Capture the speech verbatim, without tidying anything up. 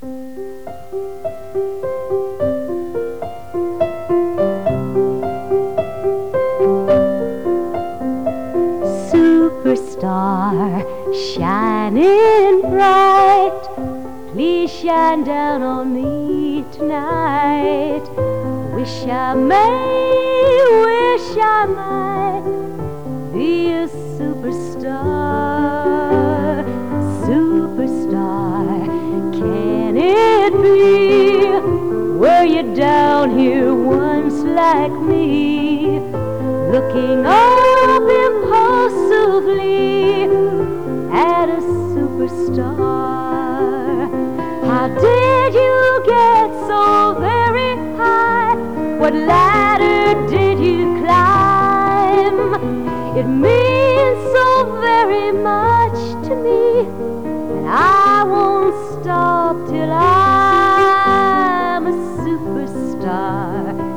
Superstar, shining bright, please shine down on me tonight. Wish I may, wish I might be a superstar. Superstar, can it be? Were you down here once like me, looking up impulsively at a superstar? How did you get so very high? What ladder did you climb? It means so very much to me, and I won't stop till I'm a superstar.